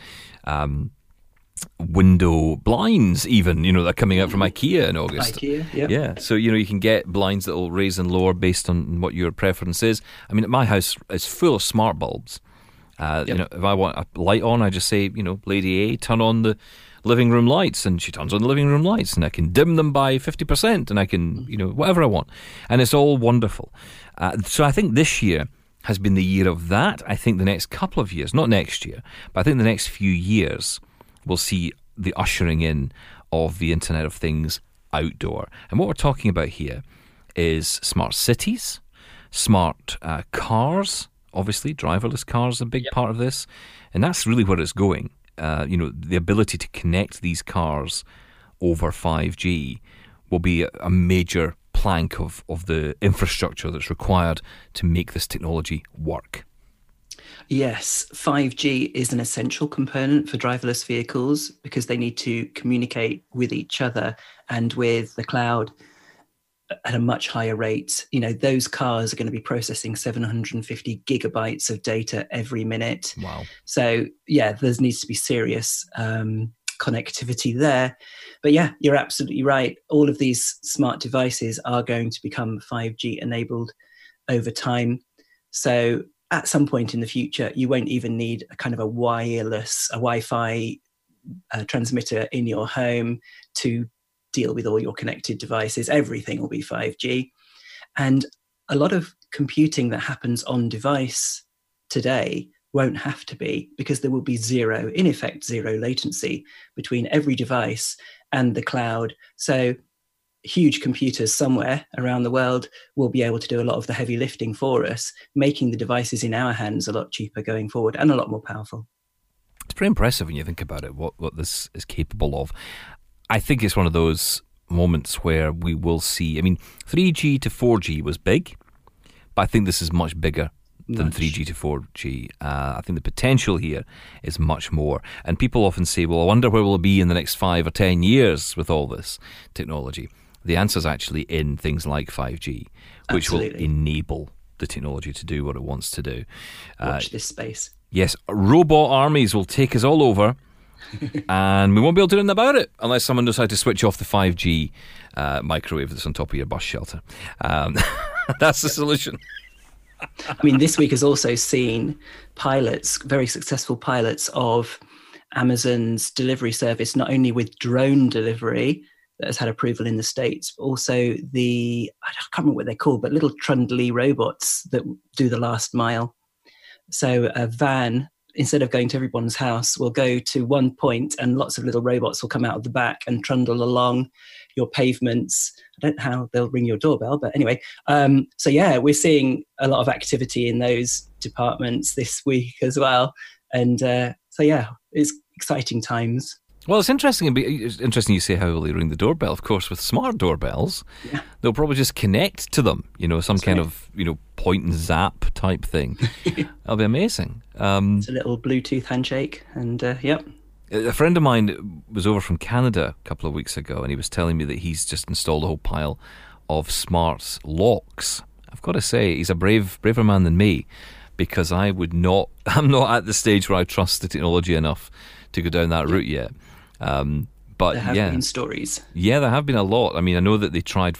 Speaker 2: Window blinds, even, you know, they're coming out from IKEA in August.
Speaker 3: IKEA, yeah.
Speaker 2: Yeah, so, you know, you can get blinds that will raise and lower based on what your preference is. I mean, at my house, it's full of smart bulbs. You know, if I want a light on, I just say, you know, Lady A, turn on the living room lights, and she turns on the living room lights, and I can dim them by 50%, and I can, you know, whatever I want. And it's all wonderful. So I think this year has been the year of that. I think the next couple of years, not next year, but I think the next few years, we'll see the ushering in of the Internet of Things outdoor. And what we're talking about here is smart cities, smart cars. Obviously, driverless cars are a big part of this. And that's really where it's going. You know, the ability to connect these cars over 5G will be a major plank of the infrastructure that's required to make this technology work.
Speaker 3: Yes, 5G is an essential component for driverless vehicles because they need to communicate with each other and with the cloud at a much higher rate. You know, those cars are going to be processing 750 gigabytes of data every minute.
Speaker 2: Wow.
Speaker 3: So, yeah, there needs to be serious connectivity there. But yeah, you're absolutely right. All of these smart devices are going to become 5G enabled over time. So at some point in the future, you won't even need a kind of a Wi-Fi transmitter in your home to deal with all your connected devices. Everything will be 5G. And a lot of computing that happens on device today won't have to be, because there will be zero latency between every device and the cloud. So huge computers somewhere around the world will be able to do a lot of the heavy lifting for us, making the devices in our hands a lot cheaper going forward and a lot more powerful.
Speaker 2: It's pretty impressive when you think about it, what this is capable of. I think it's one of those moments where we will see, I mean, 3G to 4G was big, but I think this is much bigger than 3G to 4G. I think the potential here is much more. And people often say, well, I wonder where we'll be in the next 5 or 10 years with all this technology. The answer is actually in things like 5G, which will enable the technology to do what it wants to do.
Speaker 3: Watch this space.
Speaker 2: Yes, robot armies will take us all over, and we won't be able to do anything about it unless someone decides to switch off the 5G microwave that's on top of your bus shelter. That's the solution.
Speaker 3: I mean, this week has also seen pilots, very successful pilots of Amazon's delivery service, not only with drone delivery that has had approval in the States, but also I can't remember what they're called, but little trundly robots that do the last mile. So a van, instead of going to everyone's house, will go to one point and lots of little robots will come out of the back and trundle along your pavements. I don't know how they'll ring your doorbell, but anyway. So yeah, we're seeing a lot of activity in those departments this week as well. And so yeah, it's exciting times.
Speaker 2: Well, it's interesting. It's interesting you say how will they ring the doorbell. Of course, with smart doorbells, they'll probably just connect to them. You know, some kind of point and zap type thing. That'll be amazing.
Speaker 3: It's a little Bluetooth handshake, and yep.
Speaker 2: A friend of mine was over from Canada a couple of weeks ago, and he was telling me that he's just installed a whole pile of smart locks. I've got to say, he's a braver man than me, because I'm not at the stage where I trust the technology enough to go down that route yet. But
Speaker 3: there have been stories. Yeah,
Speaker 2: there have been a lot. I mean, I know that they tried.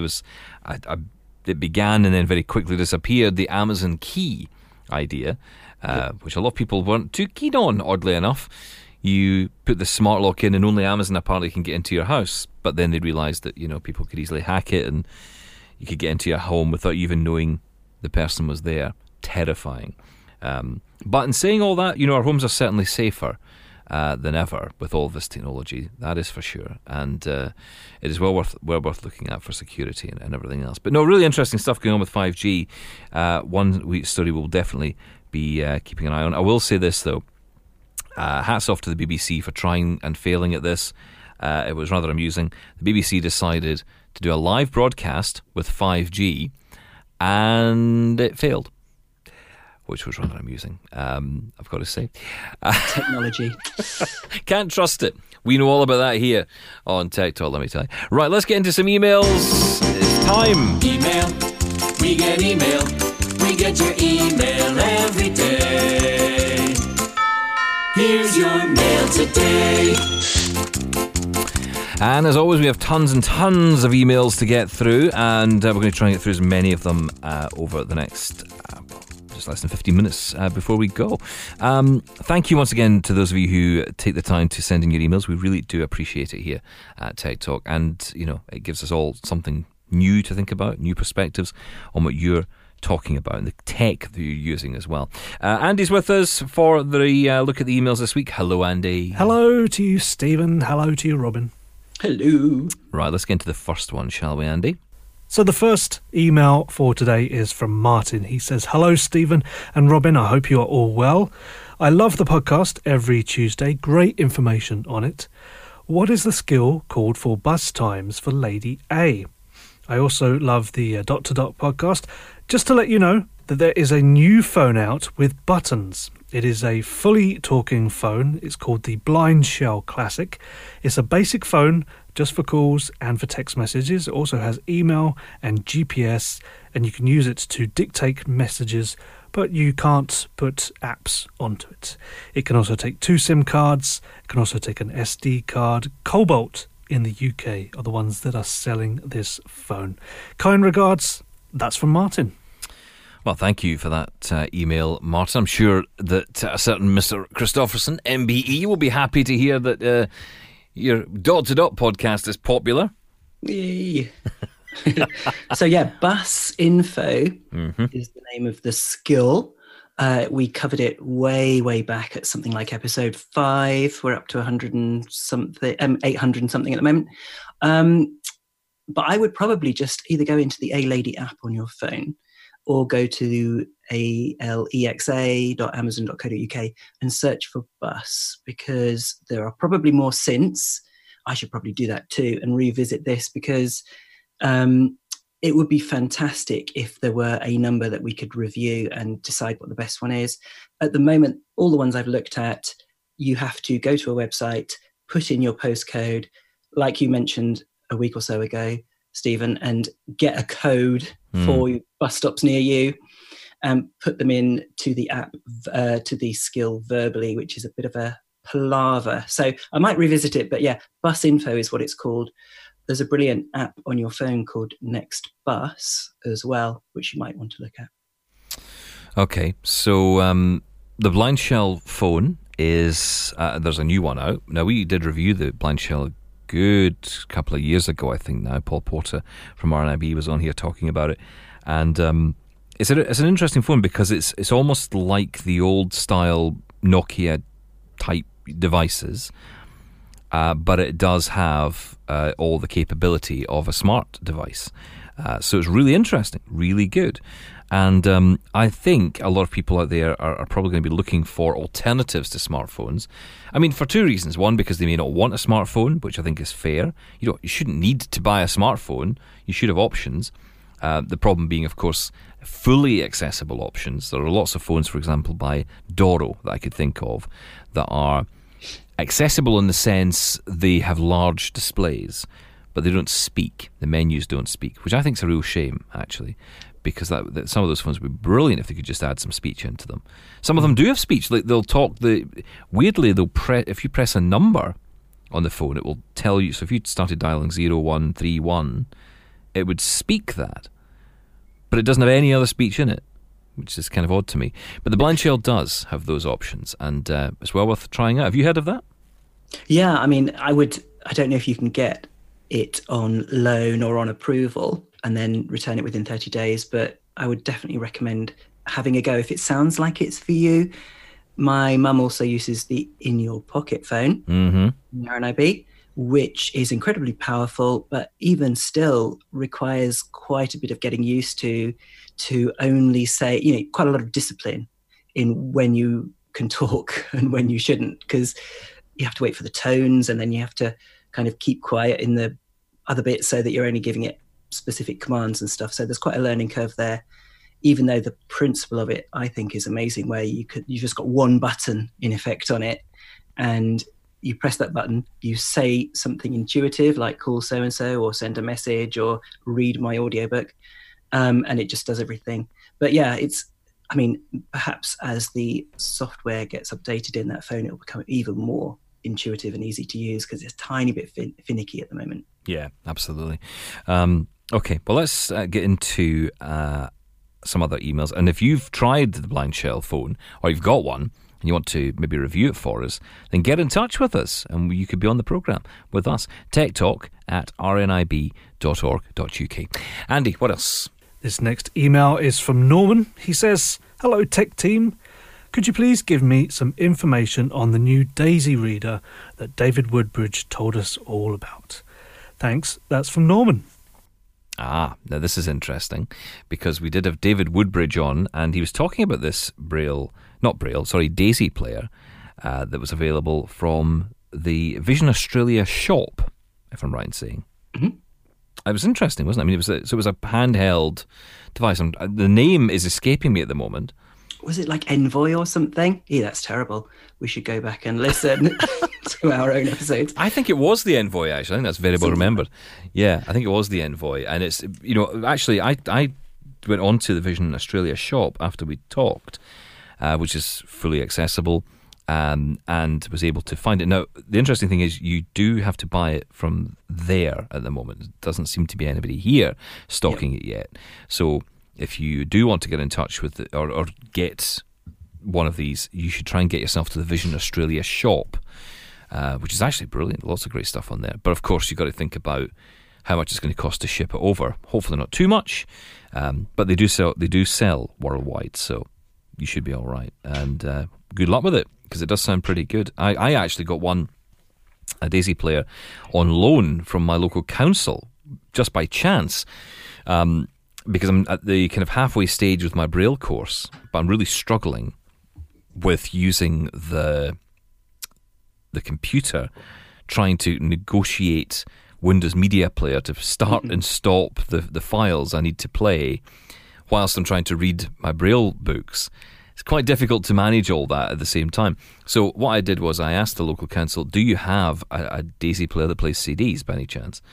Speaker 2: It began and then very quickly disappeared. The Amazon Key idea, which a lot of people weren't too keen on. Oddly enough, you put the smart lock in, and only Amazon apparently can get into your house. But then they realised that people could easily hack it, and you could get into your home without even knowing the person was there. Terrifying. But in saying all that, our homes are certainly safer. than ever with all this technology. That is for sure, and it is well worth looking at for security and everything else. But no, really interesting stuff going on with 5G. One story we'll definitely be keeping an eye on. I will say this though, hats off to the BBC for trying and failing at this. It was rather amusing. The BBC decided to do a live broadcast with 5G, and it failed, which was rather amusing, I've got to say.
Speaker 3: Technology.
Speaker 2: Can't trust it. We know all about that here on Tech Talk, let me tell you. Right, let's get into some emails. It's time.
Speaker 5: Email. We get email. We get your email every day. Here's your mail today.
Speaker 2: And as always, we have tons and tons of emails to get through, and we're going to try and get through as many of them over the next just less than 15 minutes before we go. Thank you once again to those of you who take the time to send in your emails. We really do appreciate it here at Tech Talk, and it gives us all something new to think about, new perspectives on what you're talking about and the tech that you're using as well. Andy's with us for the look at the emails this week. Hello, Andy.
Speaker 6: Hello to you, Stephen. Hello to you, Robin.
Speaker 3: Hello.
Speaker 2: Right, let's get into the first one, shall we, Andy?
Speaker 6: So the first email for today is from Martin. He says, "Hello, Stephen and Robin. I hope you are all well. I love the podcast every Tuesday. Great information on it. What is the skill called for bus times for Lady A? I also love the Dot to Dot podcast. Just to let you know that there is a new phone out with buttons. It is a fully talking phone. It's called the Blind Shell Classic. It's a basic phone just for calls and for text messages. It also has email and GPS, and you can use it to dictate messages, but you can't put apps onto it. It can also take 2 SIM cards. It can also take an SD card. Cobalt in the UK are the ones that are selling this phone. Kind regards." That's from Martin.
Speaker 2: Well, thank you for that email, Martin. I'm sure that a certain Mr. Christopherson, MBE, will be happy to hear that your Dot to Dot podcast is popular.
Speaker 3: Yay. So yeah, bus info is the name of the skill. We covered it way back at something like episode 5. We're up to 100 and something, 800 and something at the moment. But I would probably just either go into the A-Lady app on your phone or go to alexa.amazon.co.uk and search for bus, because there are probably more since. I should probably do that too and revisit this, because it would be fantastic if there were a number that we could review and decide what the best one is. At the moment, all the ones I've looked at, you have to go to a website, put in your postcode, like you mentioned a week or so ago, Stephen, and get a code for bus stops near you, and put them in to the app, to the skill verbally, which is a bit of a palaver. So I might revisit it, but yeah, bus info is what it's called. There's a brilliant app on your phone called Next Bus as well, which you might want to look at.
Speaker 2: Okay, so the Blind Shell phone is, there's a new one out. Now, we did review the Blind Shell a good couple of years ago, I think now. Paul Porter from RNIB was on here talking about it. And it's an interesting phone because it's almost like the old style Nokia type devices, but it does have all the capability of a smart device. So it's really interesting, really good. And I think a lot of people out there are probably going to be looking for alternatives to smartphones. I mean, for 2 reasons. One, because they may not want a smartphone, which I think is fair. You shouldn't need to buy a smartphone. You should have options. The problem being, of course, fully accessible options. There are lots of phones, for example, by Doro that I could think of that are accessible in the sense they have large displays, but they don't speak. The menus don't speak, which I think is a real shame, actually, because that some of those phones would be brilliant if they could just add some speech into them. Some of them do have speech. Like they'll talk. Weirdly, if you press a number on the phone, it will tell you. So if you started dialing 0131, it would speak that, but it doesn't have any other speech in it, which is kind of odd to me. But the Blind Shell does have those options, and it's well worth trying out. Have you heard of that?
Speaker 3: Yeah, I mean, I don't know if you can get it on loan or on approval and then return it within 30 days, but I would definitely recommend having a go if it sounds like it's for you. my mum also uses the In Your Pocket phone, the RNIB, which is incredibly powerful, but even still requires quite a bit of getting used to only say, quite a lot of discipline in when you can talk and when you shouldn't, because you have to wait for the tones and then you have to kind of keep quiet in the other bits so that you're only giving it specific commands and stuff. So there's quite a learning curve there, even though the principle of it, I think, is amazing, where you just got one button in effect on it, and you press that button, you say something intuitive like call so-and-so or send a message or read my audiobook, and it just does everything. But yeah, perhaps as the software gets updated in that phone, it'll become even more intuitive and easy to use, because it's a tiny bit finicky at the moment.
Speaker 2: Yeah, absolutely. Okay, well, let's get into some other emails. And if you've tried the Blind Shell phone, or you've got one, and you want to maybe review it for us, then get in touch with us, and you could be on the programme with us. techtalk@rnib.org.uk. Andy, what else?
Speaker 6: This next email is from Norman. He says, "Hello, tech team. Could you please give me some information on the new Daisy reader that David Woodbridge told us all about? Thanks." That's from Norman.
Speaker 2: Now this is interesting, because we did have David Woodbridge on, and he was talking about this Daisy player that was available from the Vision Australia shop, if I'm right in saying.
Speaker 3: Mm-hmm.
Speaker 2: It was interesting, wasn't it? I mean, it was a handheld device. The name is escaping me at the moment.
Speaker 3: Was it like Envoy or something? Yeah, that's terrible. We should go back and listen to our own episodes.
Speaker 2: I think it was the Envoy, actually. I think that's very well remembered. Yeah, I think it was the Envoy. And it's, actually, I went on to the Vision Australia shop after we talked, which is fully accessible, and was able to find it. Now, the interesting thing is you do have to buy it from there at the moment. It doesn't seem to be anybody here stocking it yet. So if you do want to get in touch with it, or get one of these, you should try and get yourself to the Vision Australia shop, which is actually brilliant. Lots of great stuff on there. But of course, you've got to think about how much it's going to cost to ship it over. Hopefully not too much, but they do sell worldwide, so you should be all right. And good luck with it, because it does sound pretty good. I actually got a Daisy player on loan from my local council, just by chance, because I'm at the kind of halfway stage with my Braille course, but I'm really struggling with using the computer, trying to negotiate Windows Media Player to start and stop the files I need to play whilst I'm trying to read my Braille books. It's quite difficult to manage all that at the same time. So what I did was I asked the local council, do you have a Daisy player that plays CDs by any chance?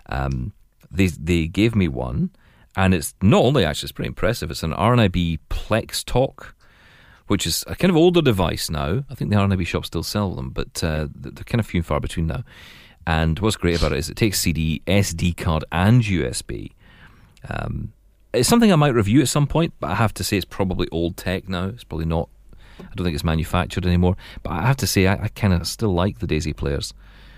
Speaker 2: They gave me one, and it's not only actually, it's pretty impressive, it's an RNIB Plex Talk, which is a kind of older device now. I think the RNIB shop still sell them, but they're kind of few and far between now. And what's great about it is it takes CD, SD card, and USB. It's something I might review at some point, but I have to say it's probably old tech now. It's probably not, I don't think it's manufactured anymore. But I have to say I kind of still like the Daisy players.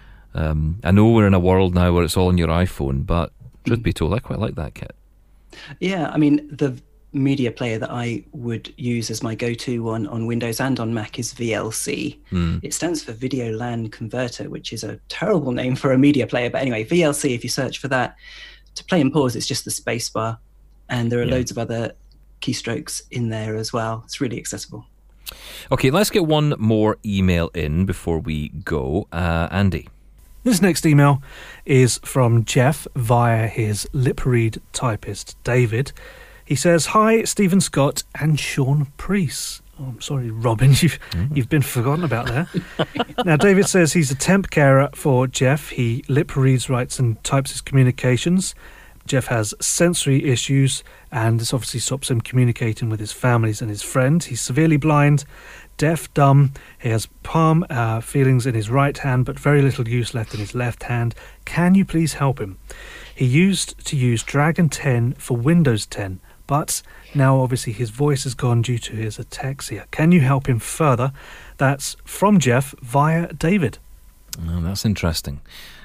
Speaker 2: I know we're in a world now where it's all on your iPhone, but truth be told, I quite like that kit.
Speaker 3: Yeah, I mean, the media player that I would use as my go-to one on Windows and on Mac is VLC. It stands for Video LAN Converter, which is a terrible name for a media player. But anyway, VLC, if you search for that, to play and pause, it's just the space bar. And there are loads of other keystrokes in there as well. It's really accessible.
Speaker 2: Okay, let's get one more email in before we go. Andy.
Speaker 6: This next email is from Jeff via his lip-read typist, David. He says, "Hi, Stephen Scott and Sean Priest." Oh, I'm sorry, Robin, you've been forgotten about there. Now, David says he's a temp carer for Jeff. He lip-reads, writes and types his communications. Jeff has sensory issues, and this obviously stops him communicating with his families and his friends. He's severely blind, deaf, dumb. He has palm feelings in his right hand, but very little use left in his left hand. Can you please help him? He used to use Dragon 10 for Windows 10, but now obviously his voice has gone due to his ataxia. Can you help him further? That's from Jeff via David.
Speaker 2: Oh, that's interesting.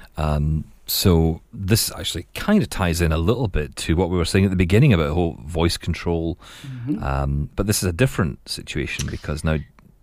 Speaker 2: So this actually kind of ties in a little bit to what we were saying at the beginning about whole voice control. But this is a different situation, because now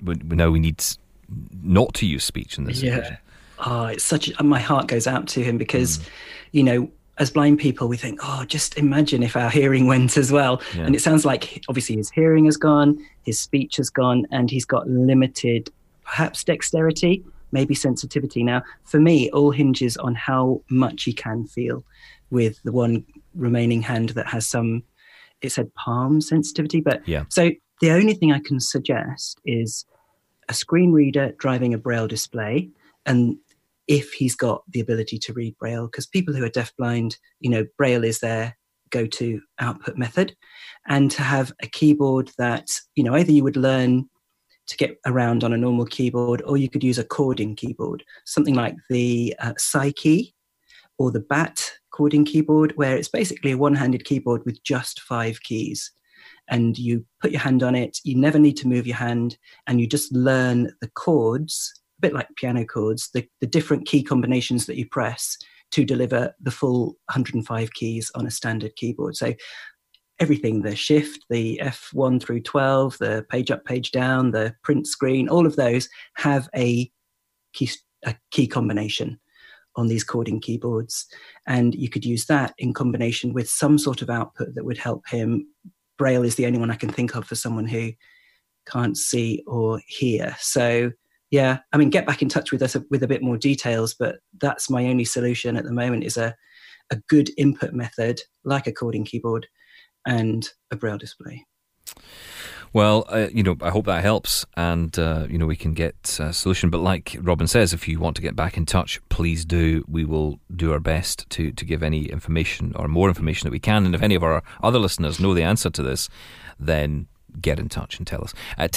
Speaker 2: now we need not to use speech in this occasion.
Speaker 3: Oh, it's my heart goes out to him because, as blind people, we think, just imagine if our hearing went as well. Yeah. And it sounds like obviously his hearing has gone, his speech has gone, and he's got limited, perhaps dexterity, maybe sensitivity. Now, for me, all hinges on how much he can feel with the one remaining hand that has some, it said palm sensitivity. But so the only thing I can suggest is a screen reader driving a Braille display. And if he's got the ability to read Braille, because people who are deafblind, Braille is their go-to output method. And to have a keyboard that, either you would learn to get around on a normal keyboard, or you could use a chording keyboard, something like the Psyche or the BAT chording keyboard, where it's basically a one-handed keyboard with just 5 keys. And you put your hand on it, you never need to move your hand, and you just learn the chords, a bit like piano chords, the different key combinations that you press to deliver the full 105 keys on a standard keyboard. So everything, the shift, the F1 through 12, the page up, page down, the print screen, all of those have a key combination on these chording keyboards. And you could use that in combination with some sort of output that would help him. Braille is the only one I can think of for someone who can't see or hear. So, get back in touch with us with a bit more details, but that's my only solution at the moment, is a good input method like a chording keyboard and a Braille display.
Speaker 2: Well, I hope that helps, and we can get a solution. But like Robin says, if you want to get back in touch, please do. We will do our best to give any information or more information that we can. And if any of our other listeners know the answer to this, then get in touch and tell us.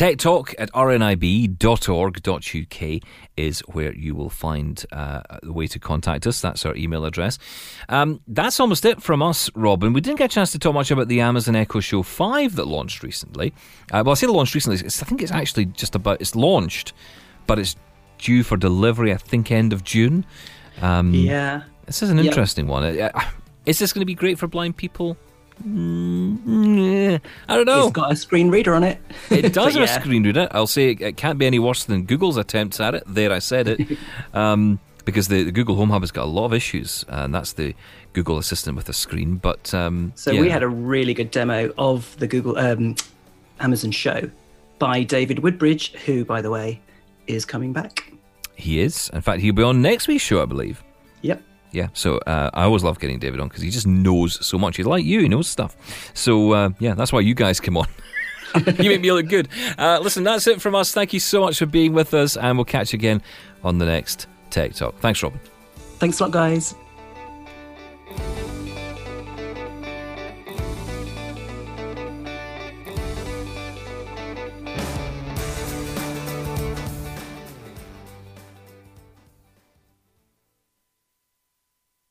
Speaker 2: techtalk@rnib.org.uk is where you will find the way to contact us. That's our email address. That's almost it from us, Robin. We didn't get a chance to talk much about the Amazon Echo Show 5 that launched recently. I say launched recently. I think it's actually it's launched, but it's due for delivery, I think, end of June. This is an interesting one. Is this going to be great for blind people? I don't know.
Speaker 3: It's got a screen reader on it.
Speaker 2: It does have a screen reader. I'll say it can't be any worse than Google's attempts at it. There, I said it. Because the Google Home Hub has got a lot of issues, and that's the Google Assistant with a screen. But
Speaker 3: we had a really good demo of the Google Amazon show by David Woodbridge, who, by the way, is coming back.
Speaker 2: He is. In fact, he'll be on next week's show, I believe.
Speaker 3: Yep.
Speaker 2: Yeah, so I always love getting David on because he just knows so much. He's like you, he knows stuff. So, that's why you guys come on. You make me look good. Listen, that's it from us. Thank you so much for being with us, and we'll catch you again on the next Tech Talk. Thanks, Robin.
Speaker 3: Thanks a lot, guys.